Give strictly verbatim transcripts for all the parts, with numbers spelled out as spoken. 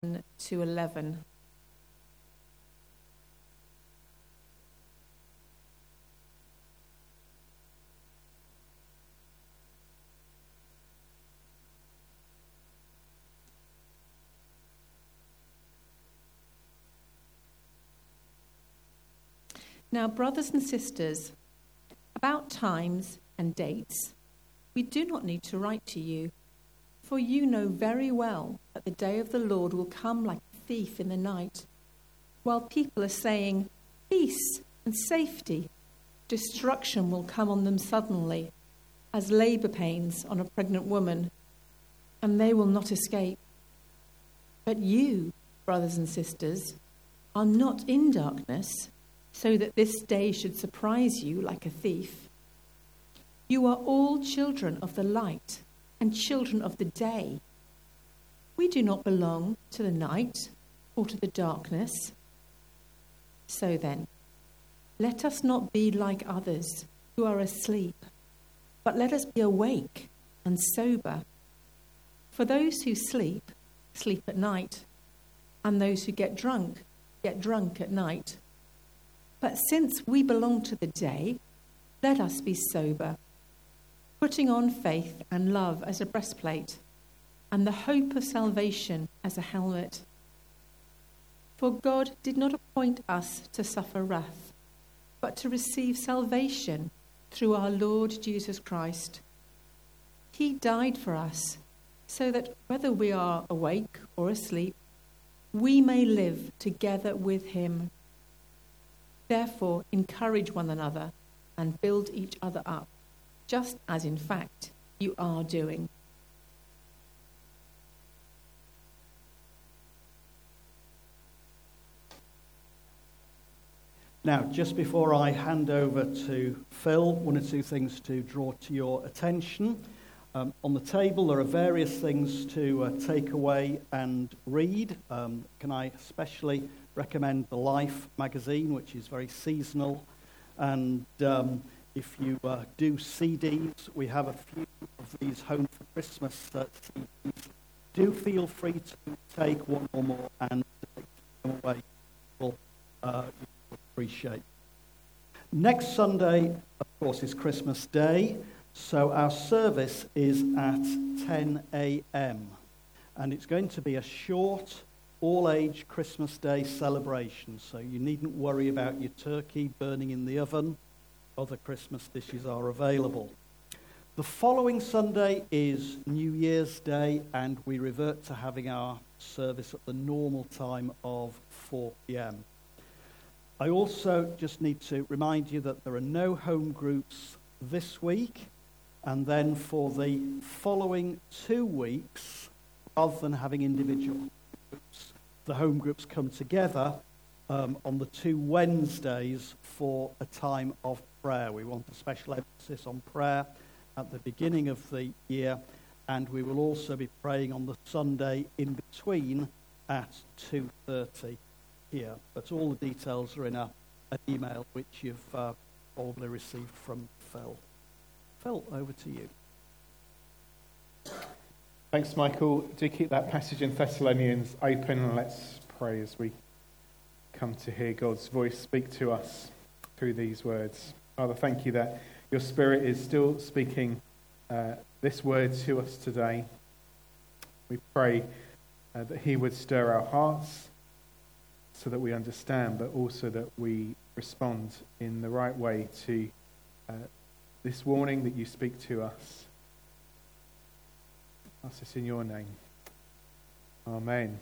to eleven. Now, brothers and sisters, about times and dates, we do not need to write to you, for you know very well that the day of the Lord will come like a thief in the night. While people are saying, peace and safety, destruction will come on them suddenly, as labour pains on a pregnant woman, and they will not escape. But you, brothers and sisters, are not in darkness, so that this day should surprise you like a thief. You are all children of the light and children of the day. We do not belong to the night or to the darkness. So then, let us not be like others who are asleep, but let us be awake and sober. For those who sleep, sleep at night, and those who get drunk, get drunk at night. But since we belong to the day, let us be sober, putting on faith and love as a breastplate, and the hope of salvation as a helmet. For God did not appoint us to suffer wrath, but to receive salvation through our Lord Jesus Christ. He died for us, so that whether we are awake or asleep, we may live together with him. Therefore, encourage one another and build each other up, just as in fact you are doing. Now, just before I hand over to Phil, one or two things to draw to your attention. Um, on the table, there are various things to uh, take away and read. Um, can I especially recommend the Life magazine, which is very seasonal. And um, if you uh, do C Ds, we have a few of these Home for Christmas uh, C Ds. Do feel free to take one or more and take them away. We'll uh, appreciate. Next Sunday, of course, is Christmas Day. So our service is at ten a.m. and it's going to be a short, all-age Christmas Day celebration. So you needn't worry about your turkey burning in the oven. Other Christmas dishes are available. The following Sunday is New Year's Day, and we revert to having our service at the normal time of four p.m. I also just need to remind you that there are no home groups this week. And then for the following two weeks, rather than having individual groups, the home groups come together um, on the two Wednesdays for a time of prayer. We want a special emphasis on prayer at the beginning of the year, and we will also be praying on the Sunday in between at two thirty here. But all the details are in a, an email which you've uh, probably received from Phil. Phil, over to you. Thanks, Michael. Do keep that passage in Thessalonians open, and let's pray as we come to hear God's voice speak to us through these words. Father, thank you that your Spirit is still speaking uh, this word to us today. We pray uh, that he would stir our hearts so that we understand, but also that we respond in the right way to uh, this warning that you speak to us. Ask this in your name. Amen.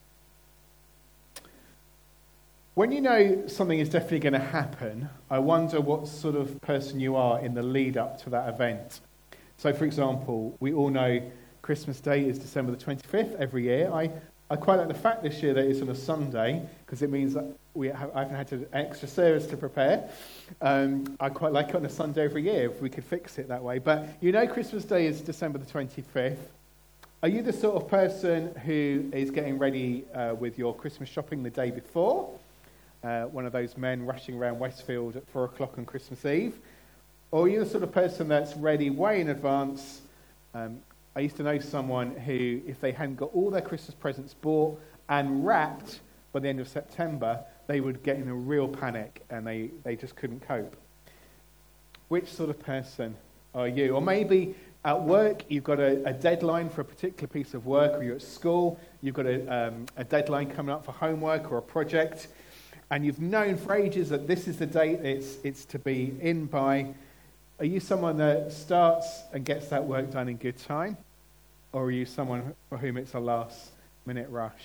When you know something is definitely going to happen, I wonder what sort of person you are in the lead up to that event. So, for example, we all know Christmas Day is December the twenty-fifth every year. I, I quite like the fact this year that it's on a Sunday, because it means that we have, I haven't had an extra service to prepare. Um, I quite like it on a Sunday every year if we could fix it that way. But you know Christmas Day is December the twenty-fifth. Are you the sort of person who is getting ready uh, with your Christmas shopping the day before? Uh, one of those men rushing around Westfield at four o'clock on Christmas Eve? Or are you the sort of person that's ready way in advance? Um, I used to know someone who, if they hadn't got all their Christmas presents bought and wrapped by the end of September, they would get in a real panic and they, they just couldn't cope. Which sort of person are you? Or maybe at work, you've got a, a deadline for a particular piece of work, or you're at school, you've got a, um, a deadline coming up for homework or a project, and you've known for ages that this is the date it's, it's to be in by. Are you someone that starts and gets that work done in good time? Or are you someone for whom it's a last-minute rush?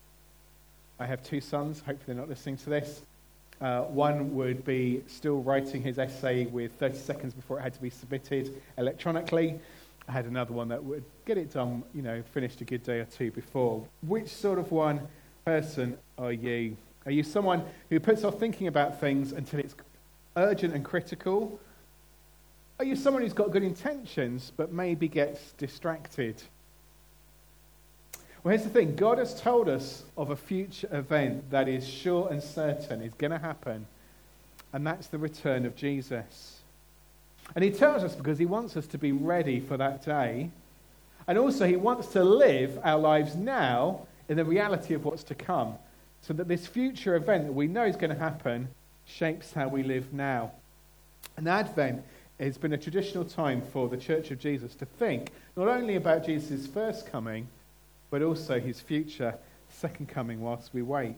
I have two sons, hopefully they're not listening to this. Uh, one would be still writing his essay with thirty seconds before it had to be submitted electronically. I had another one that would get it done, you know, finished a good day or two before. Which sort of one person are you? Are you someone who puts off thinking about things until it's urgent and critical? Are you someone who's got good intentions but maybe gets distracted? Well, here's the thing. God has told us of a future event that is sure and certain is going to happen, and that's the return of Jesus. And he tells us because he wants us to be ready for that day, and also he wants to live our lives now in the reality of what's to come, so that this future event that we know is going to happen shapes how we live now. And Advent has been a traditional time for the Church of Jesus to think not only about Jesus' first coming, but also his future second coming whilst we wait.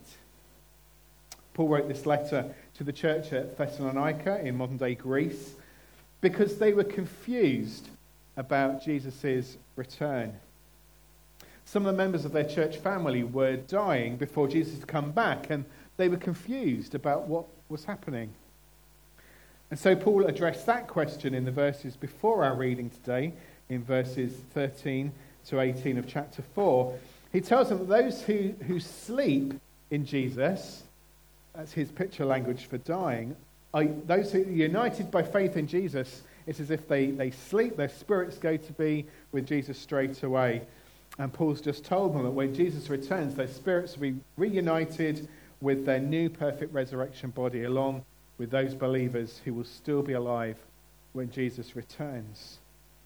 Paul wrote this letter to the church at Thessalonica in modern-day Greece because they were confused about Jesus' return. Some of the members of their church family were dying before Jesus had come back, and they were confused about what was happening. And so Paul addressed that question in the verses before our reading today, in verses thirteen to eighteen of chapter four. He tells them that those who, who sleep in Jesus, that's his picture language for dying, are those who are united by faith in Jesus. It's as if they, they sleep, their spirits go to be with Jesus straight away. And Paul's just told them that when Jesus returns, their spirits will be reunited with their new perfect resurrection body, along with those believers who will still be alive when Jesus returns.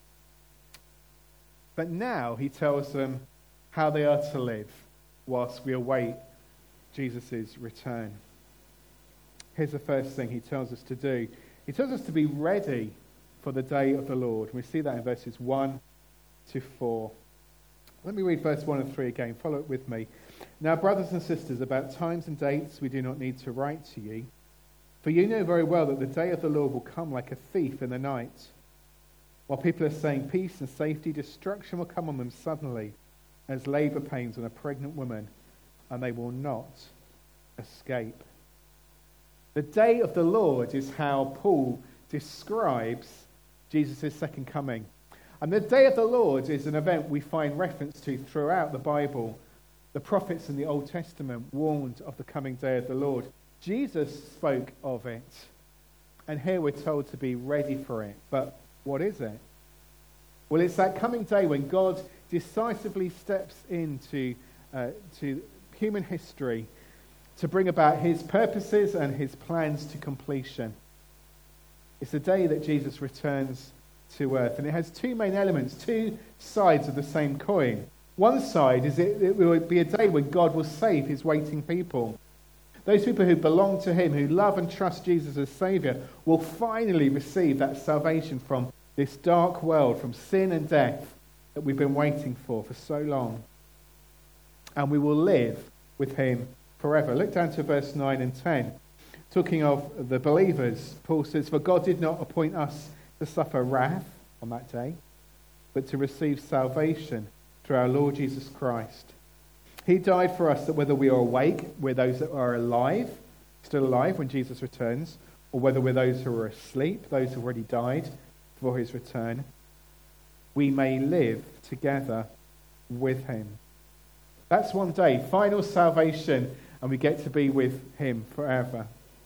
But now he tells them how they are to live whilst we await Jesus' return. Here's the first thing he tells us to do. He tells us to be ready for the day of the Lord. We see that in verses one to four. Let me read verse one and three again. Follow it with me. Now, brothers and sisters, about times and dates we do not need to write to you, for you know very well that the day of the Lord will come like a thief in the night. While people are saying peace and safety, destruction will come on them suddenly, as labour pains on a pregnant woman, and they will not escape. The day of the Lord is how Paul describes Jesus' second coming. And the day of the Lord is an event we find reference to throughout the Bible. The prophets in the Old Testament warned of the coming day of the Lord. Jesus spoke of it. And here we're told to be ready for it. But what is it? Well, it's that coming day when God decisively steps into uh, to human history to bring about his purposes and his plans to completion. It's the day that Jesus returns to earth. And it has two main elements, two sides of the same coin. One side is it, it will be a day when God will save his waiting people. Those people who belong to him, who love and trust Jesus as Saviour, will finally receive that salvation from this dark world, from sin and death that we've been waiting for for so long. And we will live with him forever. Look down to verse nine and ten. Talking of the believers, Paul says, "For God did not appoint us to suffer wrath on that day, but to receive salvation through our Lord Jesus Christ. He died for us that whether we are awake, we're those that are alive, still alive when Jesus returns, or whether we're those who are asleep, those who already died before his return, we may live together with him." That's one day, final salvation, and we get to be with him forever.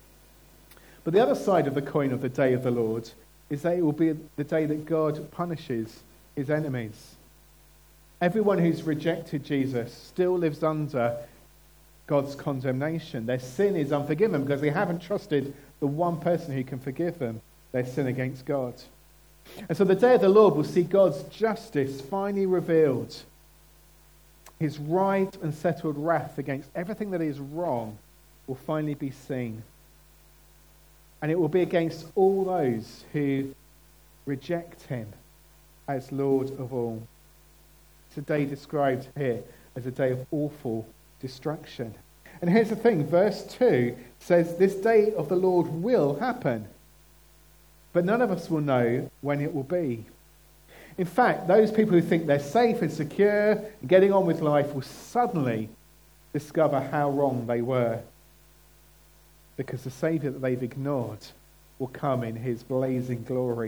But the other side of the coin of the day of the Lord is that it will be the day that God punishes his enemies. Everyone who's rejected Jesus still lives under God's condemnation. Their sin is unforgiven because they haven't trusted the one person who can forgive them their sin against God. And so the day of the Lord will see God's justice finally revealed. his right and settled wrath against everything that is wrong will finally be seen. And it will be against all those who reject him as Lord of all. It's a day described here as a day of awful destruction. And here's the thing, verse two says this day of the Lord will happen, but none of us will know when it will be. In fact, those people who think they're safe and secure and getting on with life will suddenly discover how wrong they were, because the Saviour that they've ignored will come in his blazing glory.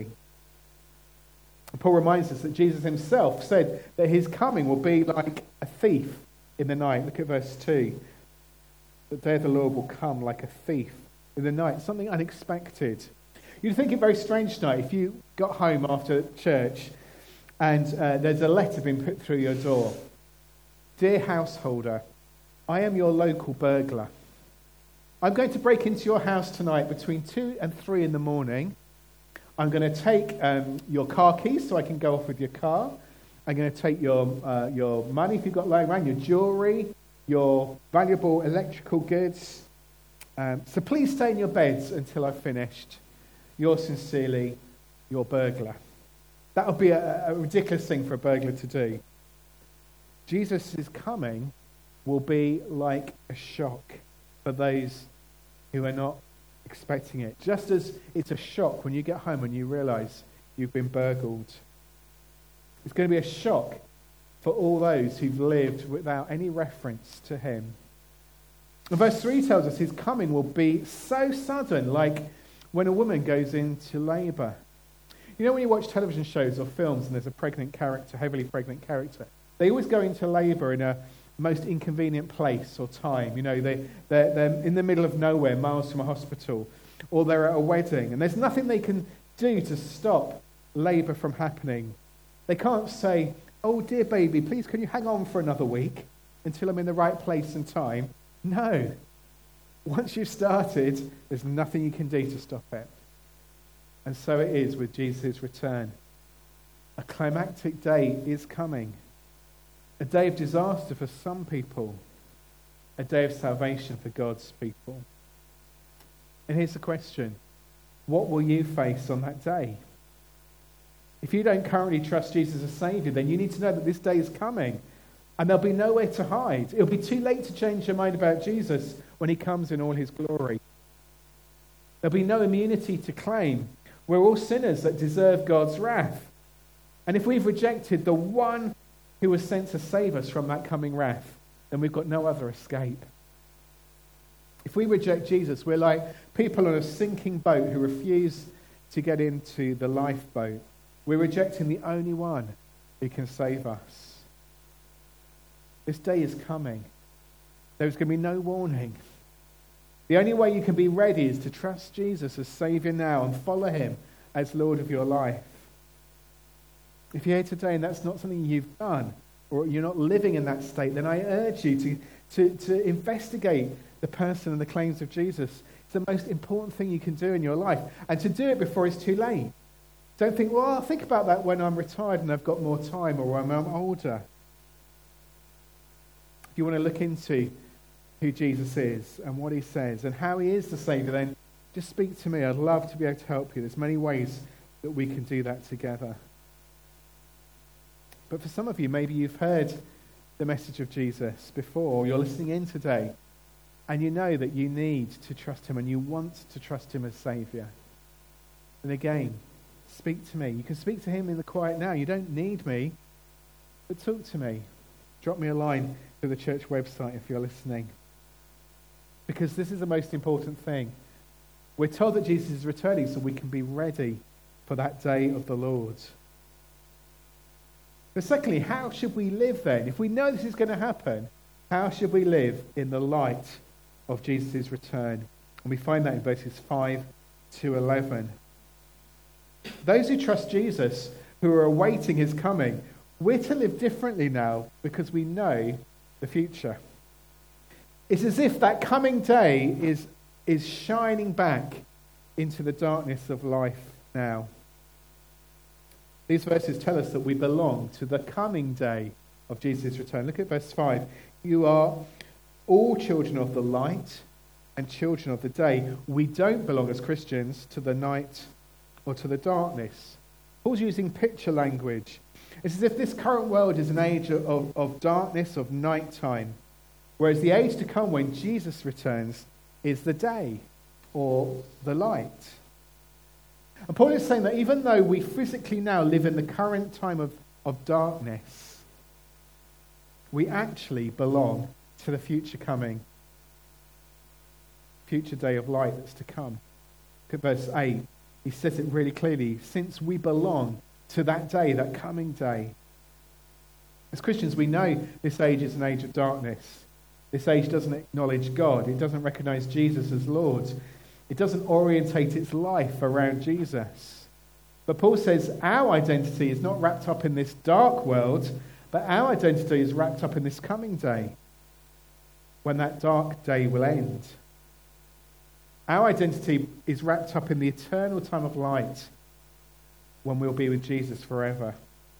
And Paul reminds us that Jesus himself said that his coming will be like a thief in the night. Look at verse two. The day of the Lord will come like a thief in the night, something unexpected. You'd think it very strange tonight if you got home after church and uh, there's a letter being put through your door. Dear householder, I am your local burglar. I'm going to break into your house tonight between two and three in the morning. I'm going to take um, your car keys so I can go off with your car. I'm going to take your uh, your money if you've got lying around, your jewellery, your valuable electrical goods. Um, so please stay in your beds until I've finished. Yours sincerely, your burglar. That would be a, a ridiculous thing for a burglar to do. Jesus' coming will be like a shock for those who are not expecting it. Just as it's a shock when you get home and you realise you've been burgled. It's going to be a shock for all those who've lived without any reference to him. And verse three tells us his coming will be so sudden, like when a woman goes into labour. You know when you watch television shows or films and there's a pregnant character, heavily pregnant character, they always go into labour in a most inconvenient place or time. You know, they, they're, they're in the middle of nowhere, miles from a hospital, or they're at a wedding, and there's nothing they can do to stop labour from happening. They can't say, oh dear baby, please can you hang on for another week until I'm in the right place and time? No. Once you've started, there's nothing you can do to stop it. And so it is with Jesus' return. A climactic day is coming. A day of disaster for some people. A day of salvation for God's people. And here's the question. What will you face on that day? If you don't currently trust Jesus as Saviour, then you need to know that this day is coming. And there'll be nowhere to hide. It'll be too late to change your mind about Jesus when he comes in all his glory. There'll be no immunity to claim. We're all sinners that deserve God's wrath. And if we've rejected the one who was sent to save us from that coming wrath, then we've got no other escape. If we reject Jesus, we're like people on a sinking boat who refuse to get into the lifeboat. We're rejecting the only one who can save us. This day is coming. There's going to be no warning. The only way you can be ready is to trust Jesus as Saviour now and follow him as Lord of your life. If you're here today and that's not something you've done, or you're not living in that state, then I urge you to, to, to investigate the person and the claims of Jesus. It's the most important thing you can do in your life. And to do it before it's too late. Don't think, well, I'll think about that when I'm retired and I've got more time, or when I'm older. If you want to look into who Jesus is and what he says and how he is the Saviour, then just speak to me. I'd love to be able to help you. There's many ways that we can do that together. But for some of you, maybe you've heard the message of Jesus before, or you're listening in today, and you know that you need to trust him and you want to trust him as Saviour. And again, speak to me. You can speak to him in the quiet now. You don't need me, but talk to me. Drop me a line through the church website if you're listening. Because this is the most important thing. We're told that Jesus is returning so we can be ready for that day of the Lord. But secondly, how should we live then? If we know this is going to happen, how should we live in the light of Jesus' return? And we find that in verses five to eleven. Those who trust Jesus, who are awaiting his coming, we're to live differently now because we know the future. It's as if that coming day is, is shining back into the darkness of life now. These verses tell us that we belong to the coming day of Jesus' return. Look at verse five. You are all children of the light and children of the day. We don't belong as Christians to the night or to the darkness. Paul's using picture language. It's as if this current world is an age of, of, of darkness, of nighttime, whereas the age to come when Jesus returns is the day or the light. And Paul is saying that even though we physically now live in the current time of, of darkness, we actually belong to the future coming, future day of light that's to come. Look at verse eight. He says it really clearly. Since we belong to that day, that coming day. As Christians, we know this age is an age of darkness. This age doesn't acknowledge God. It doesn't recognize Jesus as Lord. It doesn't orientate its life around Jesus. But Paul says our identity is not wrapped up in this dark world, but our identity is wrapped up in this coming day, when that dark day will end. Our identity is wrapped up in the eternal time of light, when we'll be with Jesus forever.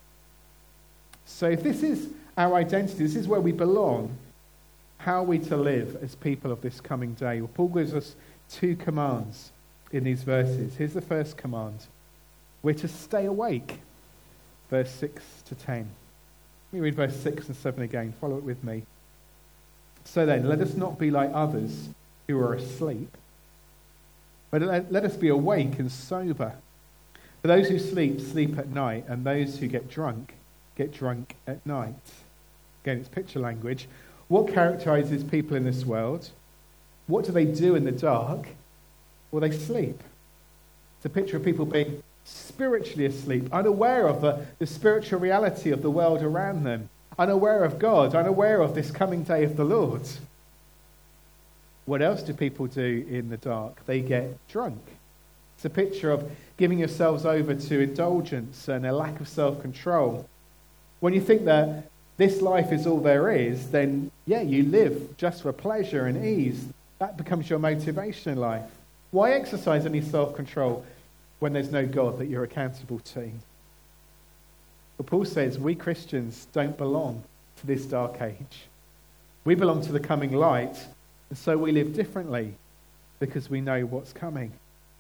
So if this is our identity, this is where we belong, how are we to live as people of this coming day? Well, Paul gives us two commands in these verses. Here's the first command. We're to stay awake. Verse six to ten. Let me read verse six and seven again. Follow it with me. So then, let us not be like others who are asleep, but let, let us be awake and sober. For those who sleep, sleep at night, and those who get drunk, get drunk at night. Again, it's picture language. What characterizes people in this world? What do they do in the dark? Well, they sleep. It's a picture of people being spiritually asleep, unaware of the, the spiritual reality of the world around them, unaware of God, unaware of this coming day of the Lord. What else do people do in the dark? They get drunk. It's a picture of giving yourselves over to indulgence and a lack of self-control. When you think that this life is all there is, then yeah, you live just for pleasure and ease. That becomes your motivation in life. Why exercise any self-control when there's no God that you're accountable to? But Paul says we Christians don't belong to this dark age. We belong to the coming light, and so we live differently because we know what's coming.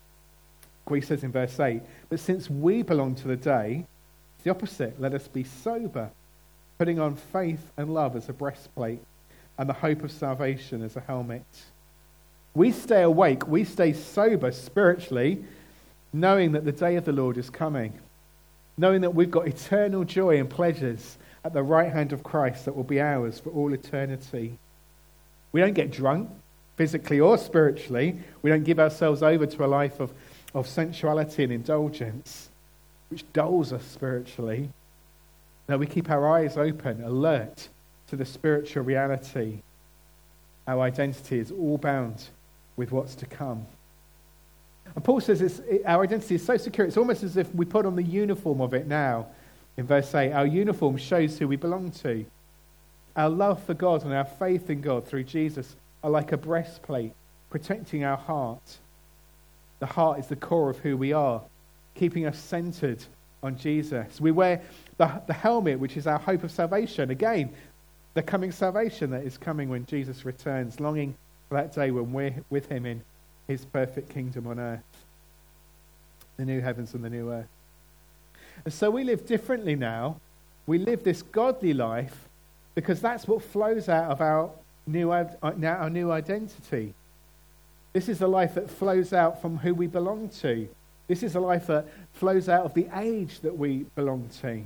He says in verse eight, but since we belong to the day, it's the opposite. Let us be sober, putting on faith and love as a breastplate and the hope of salvation as a helmet. We stay awake, we stay sober spiritually, knowing that the day of the Lord is coming, knowing that we've got eternal joy and pleasures at the right hand of Christ that will be ours for all eternity. We don't get drunk, physically or spiritually. We don't give ourselves over to a life of, of sensuality and indulgence, which dulls us spiritually. No, we keep our eyes open, alert to the spiritual reality. Our identity is all bound with what's to come. And Paul says it's, it, our identity is so secure, it's almost as if we put on the uniform of it now. In verse eight, our uniform shows who we belong to. Our love for God and our faith in God through Jesus are like a breastplate, protecting our heart. The heart is the core of who we are, keeping us centered on Jesus. We wear the, the helmet, which is our hope of salvation. Again, the coming salvation that is coming when Jesus returns, longing for that day when we're with him in his perfect kingdom on earth. The new heavens and the new earth. And so we live differently now. We live this godly life because that's what flows out of our new, our new identity. This is the life that flows out from who we belong to. This is a life that flows out of the age that we belong to.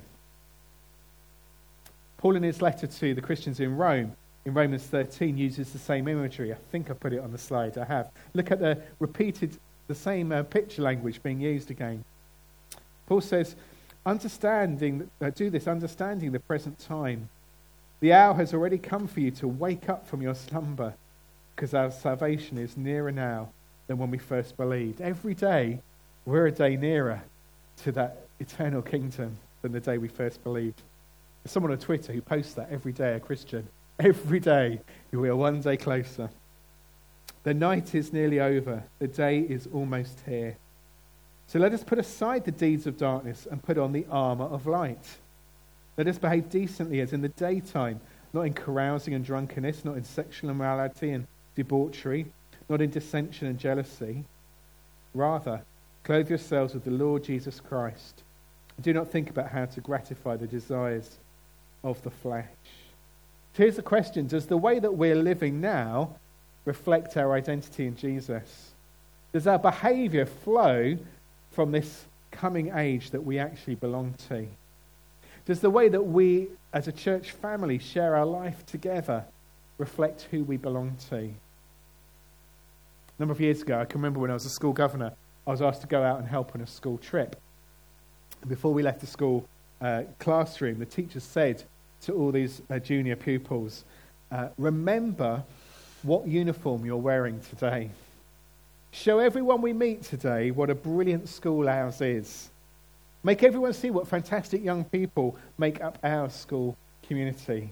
Paul, in his letter to the Christians in Rome, in Romans thirteen, uses the same imagery. I think I put it on the slide. I have. Look at the repeated, the same uh, picture language being used again. Paul says, understanding, uh, do this, understanding the present time. The hour has already come for you to wake up from your slumber, because our salvation is nearer now than when we first believed. Every day, we're a day nearer to that eternal kingdom than the day we first believed. There's someone on Twitter who posts that every day, a Christian. Every day, we are one day closer. The night is nearly over. The day is almost here. So let us put aside the deeds of darkness and put on the armour of light. Let us behave decently as in the daytime, not in carousing and drunkenness, not in sexual immorality and debauchery, not in dissension and jealousy. Rather, clothe yourselves with the Lord Jesus Christ. Do not think about how to gratify the desires of the flesh. Here's the question: does the way that we're living now reflect our identity in Jesus? Does our behaviour flow from this coming age that we actually belong to? Does the way that we as a church family share our life together reflect who we belong to? A number of years ago, I can remember when I was a school governor, I was asked to go out and help on a school trip. And before we left the school uh, classroom, the teacher said to all these uh, junior pupils, uh, remember what uniform you're wearing today. Show everyone we meet today what a brilliant school ours is. Make everyone see what fantastic young people make up our school community.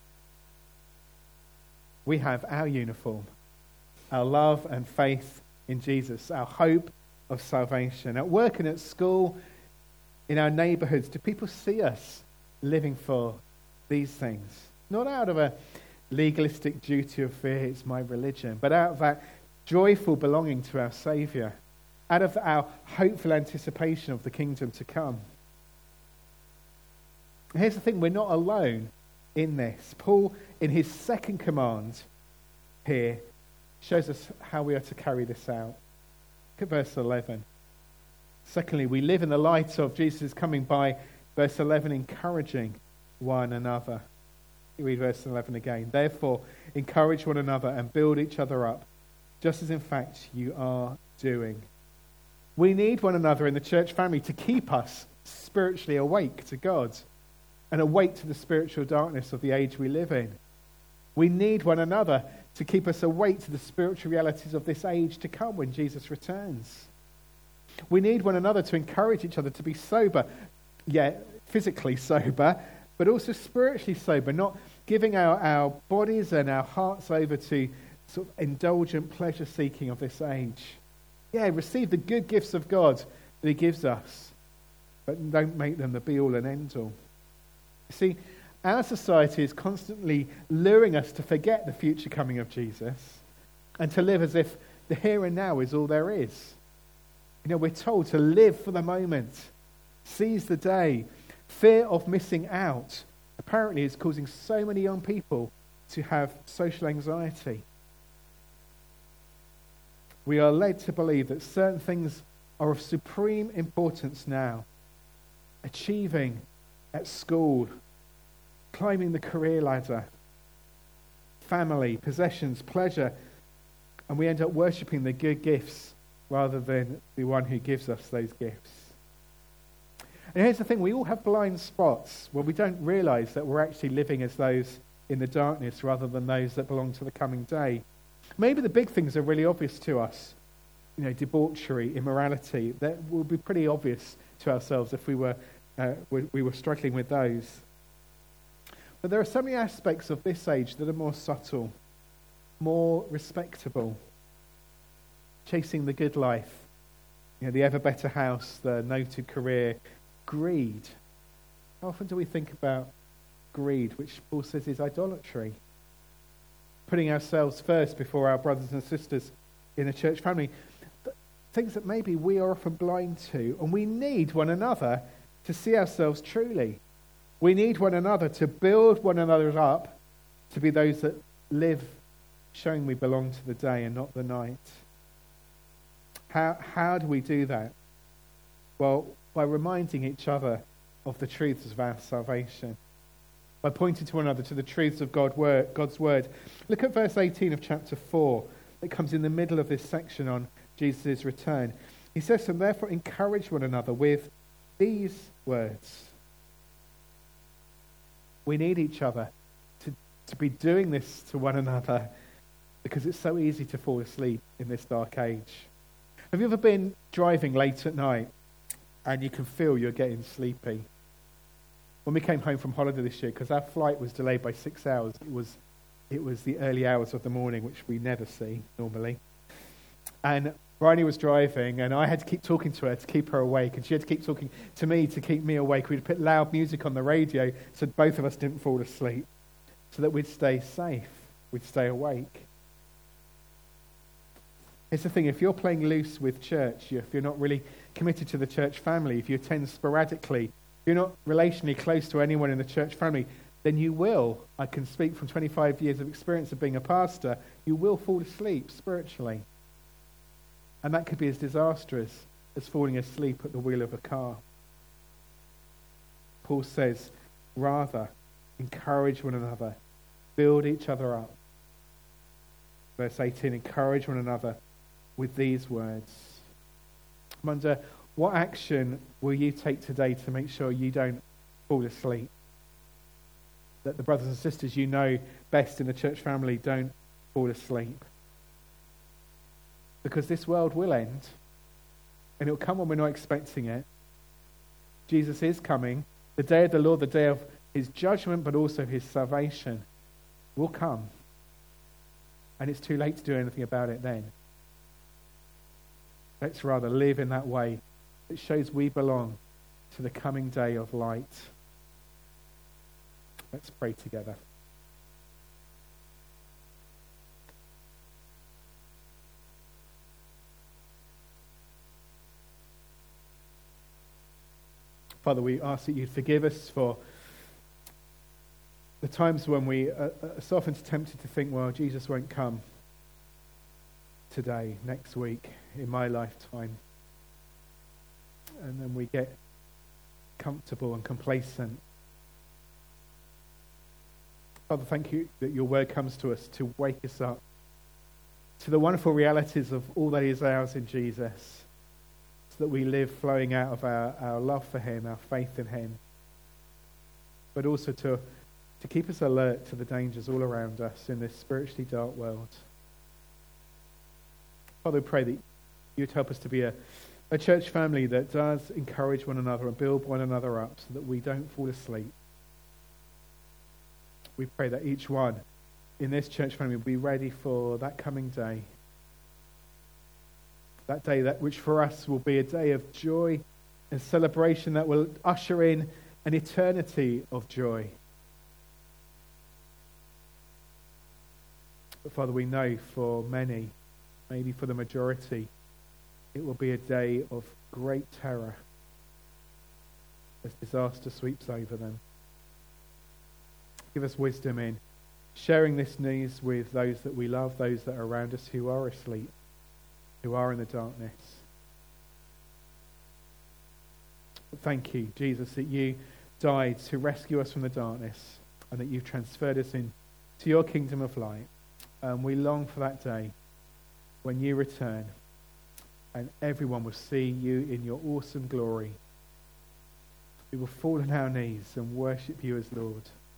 We have our uniform, our love and faith in Jesus, our hope of salvation. At work and at school, in our neighbourhoods, do people see us living for these things? Not out of a legalistic duty of fear, it's my religion, but out of that joyful belonging to our Saviour, out of our hopeful anticipation of the kingdom to come. Here's the thing, we're not alone in this. Paul, in his second command here, shows us how we are to carry this out. Look at verse eleven. Secondly, we live in the light of Jesus' coming by, verse eleven, encouraging one another. You read verse eleven again. Therefore, encourage one another and build each other up, just as in fact you are doing. We need one another in the church family to keep us spiritually awake to God and awake to the spiritual darkness of the age we live in. We need one another to keep us awake to the spiritual realities of this age to come when Jesus returns. We need one another to encourage each other to be sober, yeah, physically sober, but also spiritually sober, not giving our, our bodies and our hearts over to sort of indulgent pleasure-seeking of this age. Yeah, receive the good gifts of God that he gives us, but don't make them the be-all and end-all. See, our society is constantly luring us to forget the future coming of Jesus and to live as if the here and now is all there is. You know, we're told to live for the moment, seize the day. Fear of missing out apparently is causing so many young people to have social anxiety. We are led to believe that certain things are of supreme importance now. Achieving at school, climbing the career ladder, family, possessions, pleasure, and we end up worshipping the good gifts rather than the one who gives us those gifts. And here's the thing, we all have blind spots where we don't realize that we're actually living as those in the darkness rather than those that belong to the coming day. Maybe the big things are really obvious to us. You know, debauchery, immorality, that would be pretty obvious to ourselves if we were uh, we, we were struggling with those. But there are so many aspects of this age that are more subtle, more respectable. Chasing the good life, you know, the ever better house, the noted career, greed. How often do we think about greed, which Paul says is idolatry? Putting ourselves first before our brothers and sisters in a church family. Things that maybe we are often blind to, and we need one another to see ourselves truly. We need one another to build one another up to be those that live showing we belong to the day and not the night. How, how do we do that? Well, by reminding each other of the truths of our salvation. By pointing to one another to the truths of God word, God's word. Look at verse eighteen of chapter four. It comes in the middle of this section on Jesus' return. He says, and therefore encourage one another with these words. We need each other to, to be doing this to one another because it's so easy to fall asleep in this dark age. Have you ever been driving late at night and you can feel you're getting sleepy? When we came home from holiday this year, because our flight was delayed by six hours, it was it was the early hours of the morning, which we never see normally. And Bryony was driving, and I had to keep talking to her to keep her awake, and she had to keep talking to me to keep me awake. We'd put loud music on the radio so both of us didn't fall asleep, so that we'd stay safe, we'd stay awake. Here's the thing, if you're playing loose with church, if you're not really committed to the church family, if you attend sporadically, if you're not relationally close to anyone in the church family, then you will, I can speak from twenty-five years of experience of being a pastor, you will fall asleep spiritually. And that could be as disastrous as falling asleep at the wheel of a car. Paul says, rather, encourage one another, build each other up. Verse eighteen, encourage one another with these words. I wonder, what action will you take today to make sure you don't fall asleep? That the brothers and sisters you know best in the church family don't fall asleep. Because this world will end, and it will come when we're not expecting it. Jesus is coming. The day of the Lord, the day of his judgment, but also his salvation, will come. And it's too late to do anything about it then. Let's rather live in that way that shows we belong to the coming day of light. Let's pray together. Father, we ask that you forgive us for the times when we are so often tempted to think, well, Jesus won't come today, next week, in my lifetime. And then we get comfortable and complacent. Father, thank you that your word comes to us to wake us up to the wonderful realities of all that is ours in Jesus, so that we live flowing out of our, our love for him, our faith in him, but also to, to keep us alert to the dangers all around us in this spiritually dark world. Father, we pray that you'd help us to be a, a church family that does encourage one another and build one another up so that we don't fall asleep. We pray that each one in this church family will be ready for that coming day. That day that which for us will be a day of joy and celebration that will usher in an eternity of joy. But Father, we know for many, maybe for the majority, it will be a day of great terror as disaster sweeps over them. Give us wisdom in sharing this news with those that we love, those that are around us who are asleep, who are in the darkness. But thank you, Jesus, that you died to rescue us from the darkness and that you've transferred us into your kingdom of light. And we long for that day when you return and everyone will see you in your awesome glory. We will fall on our knees and worship you as Lord.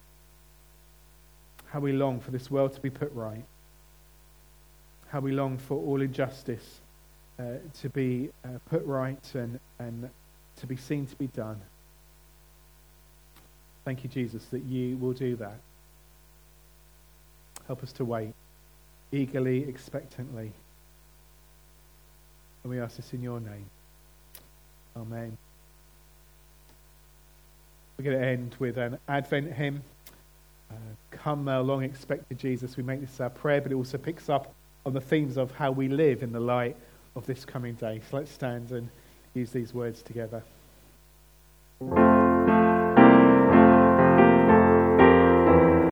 How we long for this world to be put right. How we long for all injustice uh, to be uh, put right and, and to be seen to be done. Thank you, Jesus, that you will do that. Help us to wait eagerly, expectantly. And we ask this in your name. Amen. We're going to end with an Advent hymn. Uh, Come thou long expected Jesus. We make this our prayer, but it also picks up on the themes of how we live in the light of this coming day. So let's stand and use these words together.